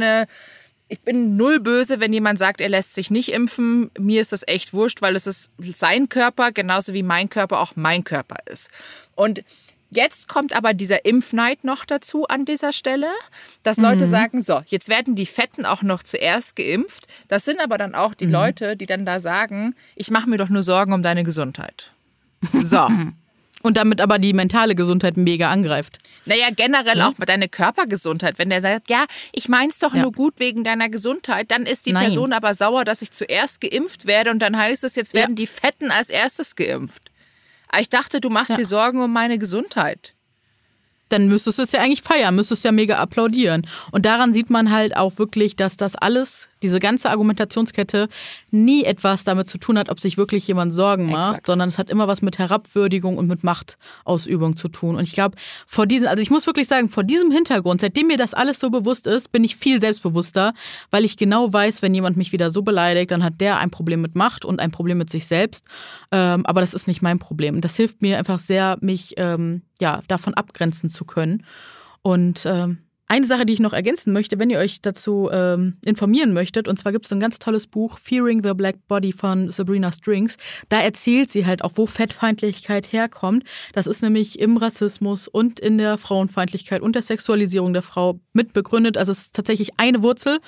ich bin null böse, wenn jemand sagt, er lässt sich nicht impfen. Mir ist das echt wurscht, weil es ist sein Körper, genauso wie mein Körper auch mein Körper ist. Und jetzt kommt aber dieser Impfneid noch dazu an dieser Stelle, dass Leute sagen, so, jetzt werden die Fetten auch noch zuerst geimpft. Das sind aber dann auch die Leute, die dann da sagen, ich mache mir doch nur Sorgen um deine Gesundheit. So. Und damit aber die mentale Gesundheit mega angreift. Naja, generell auch deine Körpergesundheit. Wenn der sagt, ja, ich mein's doch nur gut wegen deiner Gesundheit, dann ist die Person aber sauer, dass ich zuerst geimpft werde und dann heißt es, jetzt werden die Fetten als erstes geimpft. Aber ich dachte, du machst dir Sorgen um meine Gesundheit. Dann müsstest du es ja eigentlich feiern, müsstest du ja mega applaudieren. Und daran sieht man halt auch wirklich, dass das alles, diese ganze Argumentationskette, nie etwas damit zu tun hat, ob sich wirklich jemand Sorgen macht, sondern es hat immer was mit Herabwürdigung und mit Machtausübung zu tun. Und ich glaube, ich muss wirklich sagen, vor diesem Hintergrund, seitdem mir das alles so bewusst ist, bin ich viel selbstbewusster, weil ich genau weiß, wenn jemand mich wieder so beleidigt, dann hat der ein Problem mit Macht und ein Problem mit sich selbst. Aber das ist nicht mein Problem. Und das hilft mir einfach sehr, mich davon abgrenzen zu können. Und Eine Sache, die ich noch ergänzen möchte, wenn ihr euch dazu informieren möchtet, und zwar gibt es ein ganz tolles Buch, Fearing the Black Body von Sabrina Strings. Da erzählt sie halt auch, wo Fettfeindlichkeit herkommt. Das ist nämlich im Rassismus und in der Frauenfeindlichkeit und der Sexualisierung der Frau mit begründet. Also es ist tatsächlich eine Wurzel.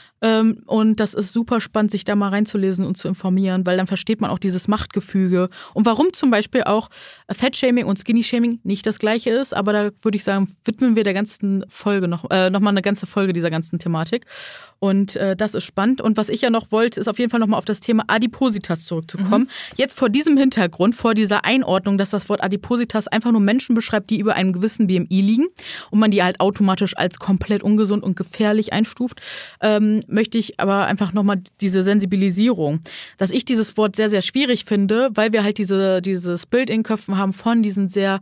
Und das ist super spannend, sich da mal reinzulesen und zu informieren, weil dann versteht man auch dieses Machtgefüge und warum zum Beispiel auch Fettshaming und Skinny-Shaming nicht das Gleiche ist, aber da würde ich sagen, widmen wir der ganzen Folge noch mal eine ganze Folge dieser ganzen Thematik und das ist spannend und was ich ja noch wollte, ist auf jeden Fall noch mal auf das Thema Adipositas zurückzukommen. Jetzt vor diesem Hintergrund, vor dieser Einordnung, dass das Wort Adipositas einfach nur Menschen beschreibt, die über einem gewissen BMI liegen und man die halt automatisch als komplett ungesund und gefährlich einstuft, möchte ich aber einfach nochmal diese Sensibilisierung, dass ich dieses Wort sehr, sehr schwierig finde, weil wir halt dieses Bild in den Köpfen haben von diesen sehr,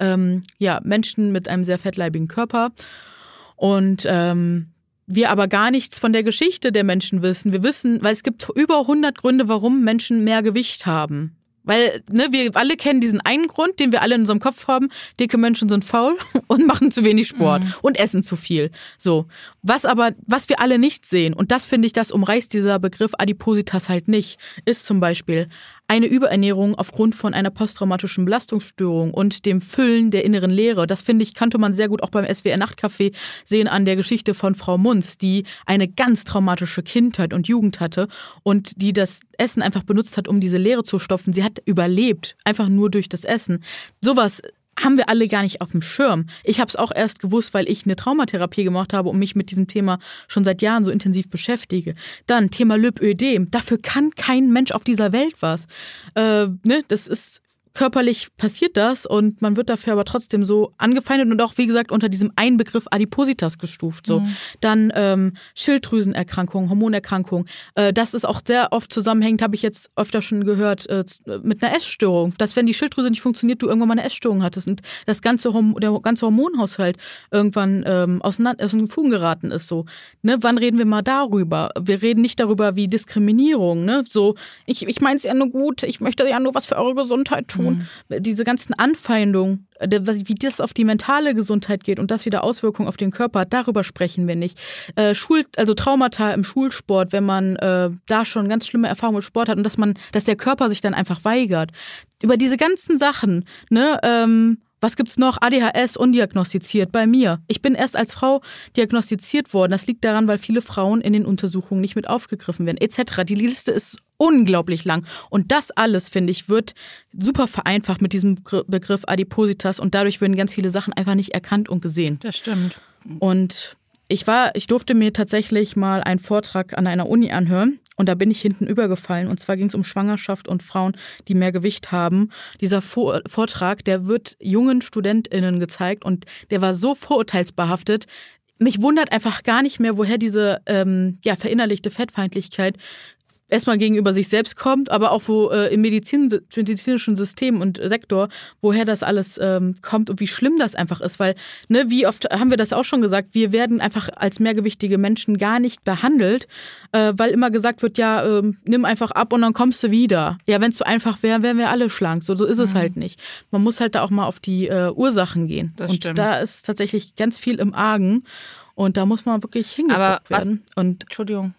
Menschen mit einem sehr fettleibigen Körper und wir aber gar nichts von der Geschichte der Menschen wissen. Wir wissen, weil es gibt über 100 Gründe, warum Menschen mehr Gewicht haben. Weil, wir alle kennen diesen einen Grund, den wir alle in unserem Kopf haben. Dicke Menschen sind faul und machen zu wenig Sport und essen zu viel. So. Was wir alle nicht sehen, und das finde ich, das umreißt dieser Begriff Adipositas halt nicht, ist zum Beispiel eine Überernährung aufgrund von einer posttraumatischen Belastungsstörung und dem Füllen der inneren Leere. Das, finde ich, konnte man sehr gut auch beim SWR-Nachtcafé sehen an der Geschichte von Frau Munz, die eine ganz traumatische Kindheit und Jugend hatte und die das Essen einfach benutzt hat, um diese Leere zu stopfen. Sie hat überlebt, einfach nur durch das Essen. Sowas haben wir alle gar nicht auf dem Schirm. Ich habe es auch erst gewusst, weil ich eine Traumatherapie gemacht habe und mich mit diesem Thema schon seit Jahren so intensiv beschäftige. Dann Thema Lipödem. Dafür kann kein Mensch auf dieser Welt was. Das ist körperlich passiert das und man wird dafür aber trotzdem so angefeindet und auch, wie gesagt, unter diesem einen Begriff Adipositas gestuft. So. Dann Schilddrüsenerkrankungen, Hormonerkrankungen. Das ist auch sehr oft zusammenhängend, habe ich jetzt öfter schon gehört, mit einer Essstörung. Dass, wenn die Schilddrüse nicht funktioniert, du irgendwann mal eine Essstörung hattest und der ganze Hormonhaushalt irgendwann aus den Fugen geraten ist. So. Ne? Wann reden wir mal darüber? Wir reden nicht darüber wie Diskriminierung. Ne? So, ich meine es ja nur gut, ich möchte ja nur was für eure Gesundheit tun. Diese ganzen Anfeindungen, wie das auf die mentale Gesundheit geht und das wieder Auswirkungen auf den Körper hat, darüber sprechen wir nicht. Also Traumata im Schulsport, wenn man da schon ganz schlimme Erfahrungen mit Sport hat und dass der Körper sich dann einfach weigert. Über diese ganzen Sachen, was gibt's noch? ADHS undiagnostiziert bei mir. Ich bin erst als Frau diagnostiziert worden. Das liegt daran, weil viele Frauen in den Untersuchungen nicht mit aufgegriffen werden, etc. Die Liste ist unglaublich lang. Und das alles, finde ich, wird super vereinfacht mit diesem Begriff Adipositas und dadurch werden ganz viele Sachen einfach nicht erkannt und gesehen. Das stimmt. Und ich durfte mir tatsächlich mal einen Vortrag an einer Uni anhören. Und da bin ich hinten übergefallen. Und zwar ging es um Schwangerschaft und Frauen, die mehr Gewicht haben. Dieser Vortrag, der wird jungen StudentInnen gezeigt und der war so vorurteilsbehaftet. Mich wundert einfach gar nicht mehr, woher diese verinnerlichte Fettfeindlichkeit erstmal gegenüber sich selbst kommt, aber auch im medizinischen System und Sektor, woher das alles kommt und wie schlimm das einfach ist. Weil, wie oft haben wir das auch schon gesagt, wir werden einfach als mehrgewichtige Menschen gar nicht behandelt, weil immer gesagt wird, nimm einfach ab und dann kommst du wieder. Ja, wenn es so einfach wäre, wären wir alle schlank. So ist es halt nicht. Man muss halt da auch mal auf die Ursachen gehen. Das und stimmt. Da ist tatsächlich ganz viel im Argen und da muss man wirklich hingeguckt werden. Entschuldigung.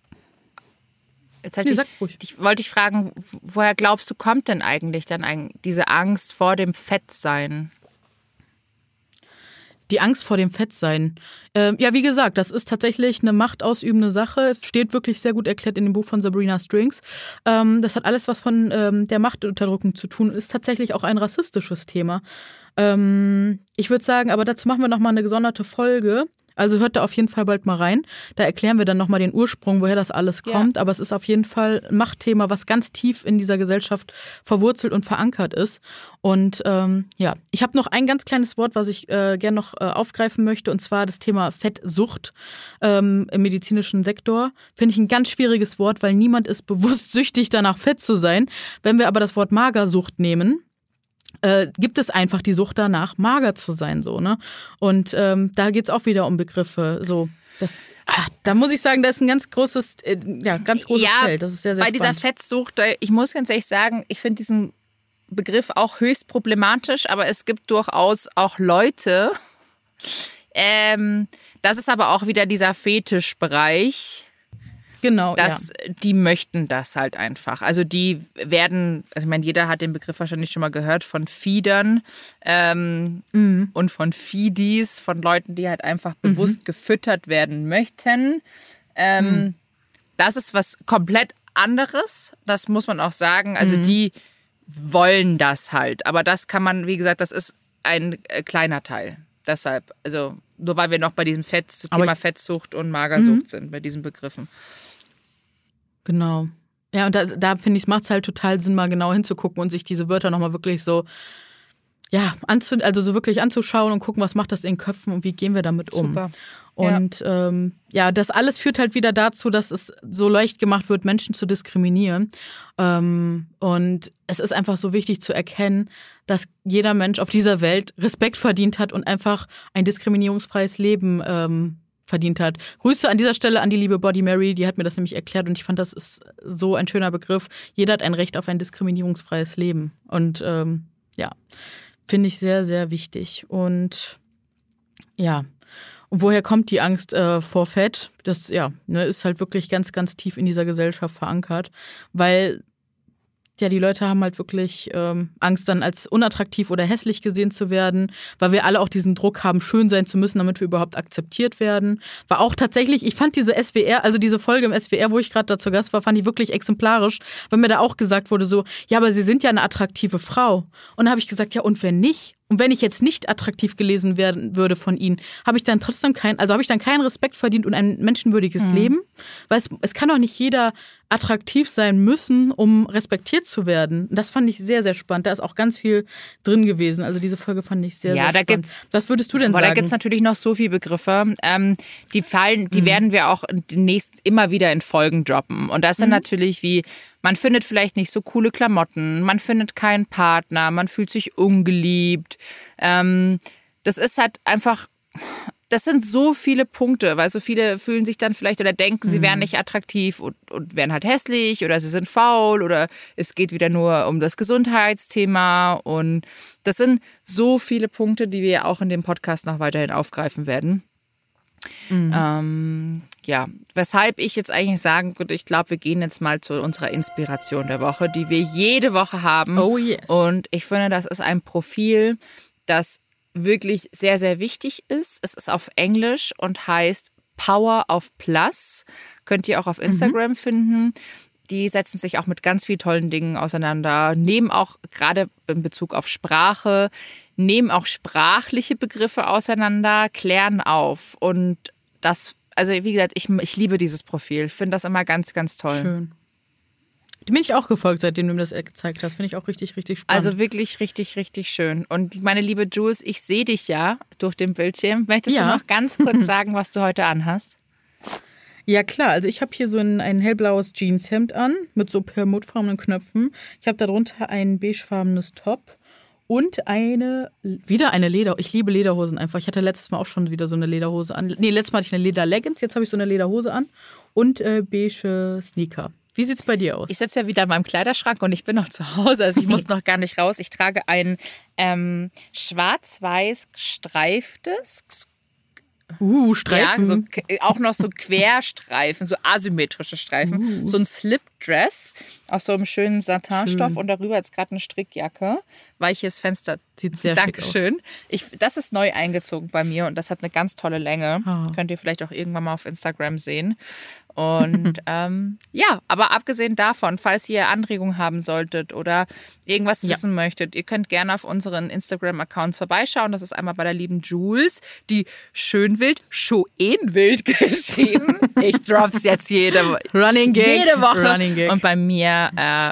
Jetzt wollte ich fragen, woher glaubst du, kommt denn eigentlich dann diese Angst vor dem Fettsein? Die Angst vor dem Fettsein. Wie gesagt, das ist tatsächlich eine machtausübende Sache. Steht wirklich sehr gut erklärt in dem Buch von Sabrina Strings. Das hat alles was von der Machtunterdrückung zu tun. Ist tatsächlich auch ein rassistisches Thema. Ich würde sagen, aber dazu machen wir nochmal eine gesonderte Folge. Also hört da auf jeden Fall bald mal rein. Da erklären wir dann nochmal den Ursprung, woher das alles kommt. Aber es ist auf jeden Fall ein Machtthema, was ganz tief in dieser Gesellschaft verwurzelt und verankert ist. Und ich habe noch ein ganz kleines Wort, was ich gerne noch aufgreifen möchte, und zwar das Thema Fettsucht im medizinischen Sektor. Finde ich ein ganz schwieriges Wort, weil niemand ist bewusst süchtig danach, fett zu sein. Wenn wir aber das Wort Magersucht nehmen, gibt es einfach die Sucht danach, mager zu sein, so, ne? Und da geht es auch wieder um Begriffe. So, da muss ich sagen, da ist ein ganz großes Feld. Das ist sehr, sehr spannend. Bei dieser Fettsucht, ich muss ganz ehrlich sagen, ich finde diesen Begriff auch höchst problematisch, aber es gibt durchaus auch Leute, Das ist aber auch wieder dieser Fetischbereich. Genau, die möchten das halt einfach. Also die werden, also ich meine, jeder hat den Begriff wahrscheinlich schon mal gehört von Feedern und von Feedies, von Leuten, die halt einfach bewusst gefüttert werden möchten. Das ist was komplett anderes, das muss man auch sagen. Also die wollen das halt. Aber das kann man, wie gesagt, das ist ein kleiner Teil. Deshalb, also nur weil wir noch bei diesem Thema Fettsucht und Magersucht sind, bei diesen Begriffen. Genau. Ja, und da finde ich, macht es halt total Sinn, mal genau hinzugucken und sich diese Wörter nochmal wirklich so, ja, so wirklich anzuschauen und gucken, was macht das in den Köpfen und wie gehen wir damit um. Super. Und das alles führt halt wieder dazu, dass es so leicht gemacht wird, Menschen zu diskriminieren. Und es ist einfach so wichtig zu erkennen, dass jeder Mensch auf dieser Welt Respekt verdient hat und einfach ein diskriminierungsfreies Leben verdient hat. Grüße an dieser Stelle an die liebe Body Mary, die hat mir das nämlich erklärt und ich fand, das ist so ein schöner Begriff. Jeder hat ein Recht auf ein diskriminierungsfreies Leben. Und finde ich sehr, sehr wichtig. Und ja, und woher kommt die Angst vor Fett? Das ist halt wirklich ganz, ganz tief in dieser Gesellschaft verankert, weil die Leute haben halt wirklich Angst, dann als unattraktiv oder hässlich gesehen zu werden, weil wir alle auch diesen Druck haben, schön sein zu müssen, damit wir überhaupt akzeptiert werden. War auch tatsächlich, ich fand diese SWR, also diese Folge im SWR, wo ich gerade da zu Gast war, fand ich wirklich exemplarisch, weil mir da auch gesagt wurde so, ja, aber Sie sind ja eine attraktive Frau. Und da habe ich gesagt, ja, und wenn nicht? Und wenn ich jetzt nicht attraktiv gelesen werden würde von Ihnen, habe ich dann keinen Respekt verdient und ein menschenwürdiges Leben? Weil es kann doch nicht jeder attraktiv sein müssen, um respektiert zu werden. Das fand ich sehr, sehr spannend. Da ist auch ganz viel drin gewesen. Also diese Folge fand ich sehr, sehr spannend. Was würdest du denn sagen? Da gibt es natürlich noch so viele Begriffe. Die werden wir auch demnächst immer wieder in Folgen droppen. Und das sind natürlich wie, man findet vielleicht nicht so coole Klamotten, man findet keinen Partner, man fühlt sich ungeliebt. Das ist halt einfach, das sind so viele Punkte, weil so viele fühlen sich dann vielleicht oder denken, sie wären nicht attraktiv und wären halt hässlich oder sie sind faul oder es geht wieder nur um das Gesundheitsthema. Und das sind so viele Punkte, die wir auch in dem Podcast noch weiterhin aufgreifen werden. Weshalb ich jetzt eigentlich sagen würde, ich glaube, wir gehen jetzt mal zu unserer Inspiration der Woche, die wir jede Woche haben. Oh yes. Und ich finde, das ist ein Profil, das wirklich sehr, sehr wichtig ist. Es ist auf Englisch und heißt Power of Plus. Könnt ihr auch auf Instagram finden. Die setzen sich auch mit ganz vielen tollen Dingen auseinander, nehmen auch gerade in Bezug auf Sprache, nehmen auch sprachliche Begriffe auseinander, klären auf. Und das, also wie gesagt, ich liebe dieses Profil. Ich finde das immer ganz, ganz toll. Schön. Dem bin ich auch gefolgt, seitdem du mir das gezeigt hast. Finde ich auch richtig, richtig spannend. Also wirklich richtig, richtig schön. Und meine liebe Jules, ich sehe dich ja durch den Bildschirm. Möchtest du noch ganz kurz sagen, was du heute anhast? Ja klar, also ich habe hier so ein hellblaues Jeanshemd an mit so perlmuttfarbenen Knöpfen. Ich habe darunter ein beigefarbenes Top und wieder eine Leder. Ich liebe Lederhosen einfach. Ich hatte letztes Mal auch schon wieder so eine Lederhose an. Nee, letztes Mal hatte ich eine Lederleggings, jetzt habe ich so eine Lederhose an und beige Sneaker. Wie sieht's bei dir aus? Ich sitze ja wieder in meinem Kleiderschrank und ich bin noch zu Hause, also ich muss noch gar nicht raus. Ich trage ein schwarz-weiß gestreiftes Streifen. Ja, auch noch so Querstreifen, so asymmetrische Streifen. So ein Slipdress aus so einem schönen Satinstoff und darüber jetzt gerade eine Strickjacke. Weiches Fenster. Sieht sehr Dankeschön. Schick aus. Das ist neu eingezogen bei mir und das hat eine ganz tolle Länge. Könnt ihr vielleicht auch irgendwann mal auf Instagram sehen. Und aber abgesehen davon, falls ihr Anregungen haben solltet oder irgendwas wissen möchtet, ihr könnt gerne auf unseren Instagram-Accounts vorbeischauen. Das ist einmal bei der lieben Jules, die Schönwild, Schoenwild geschrieben. Ich drop's jetzt jede Woche. Running Gag. Und bei mir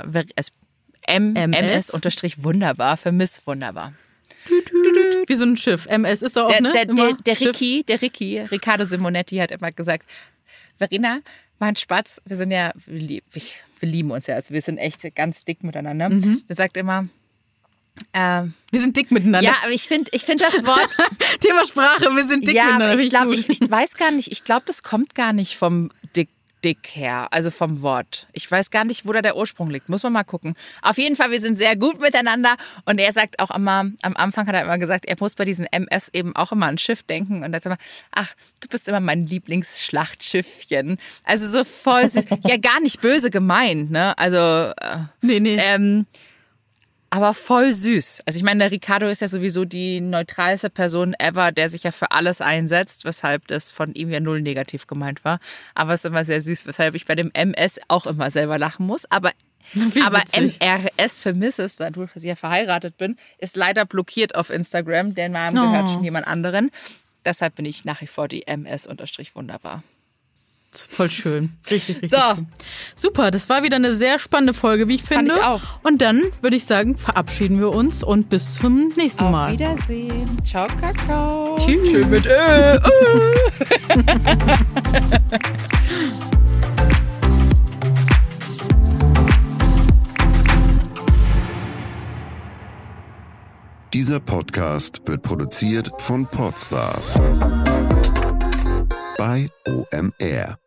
MS-wunderbar für Miss Wunderbar. Wie so ein Schiff. MS ist doch auch, der Riccardo Simonetti hat immer gesagt, Verena, mein Spatz, wir lieben uns ja, also wir sind echt ganz dick miteinander. Der sagt immer, wir sind dick miteinander. Ja, aber ich finde das Wort... Thema Sprache, wir sind dick miteinander. Ja, aber ich weiß gar nicht, ich glaube, das kommt gar nicht vom dick dick her, also vom Wort. Ich weiß gar nicht, wo da der Ursprung liegt. Muss man mal gucken. Auf jeden Fall, wir sind sehr gut miteinander. Und er sagt auch immer, am Anfang hat er immer gesagt, er muss bei diesen MS eben auch immer an Schiff denken. Und er sagt immer, ach, du bist immer mein Lieblingsschlachtschiffchen. Also so voll süß. Ja, gar nicht böse gemeint, ne? Also, Nee. aber voll süß. Also ich meine, der Ricardo ist ja sowieso die neutralste Person ever, der sich ja für alles einsetzt, weshalb das von ihm ja null negativ gemeint war. Aber es ist immer sehr süß, weshalb ich bei dem MS auch immer selber lachen muss. Aber MRS für Mrs., dadurch, dass ich ja verheiratet bin, ist leider blockiert auf Instagram. Der Name gehört schon jemand anderen. Deshalb bin ich nach wie vor die MS-wunderbar. Voll schön. Richtig, richtig. So. Schön. Super, das war wieder eine sehr spannende Folge, wie ich finde. Fand ich auch. Und dann würde ich sagen, verabschieden wir uns und bis zum nächsten Mal. Auf Wiedersehen. Ciao, Kakao. Tschüss. Schön mit Dieser Podcast wird produziert von Podstars bei OMR.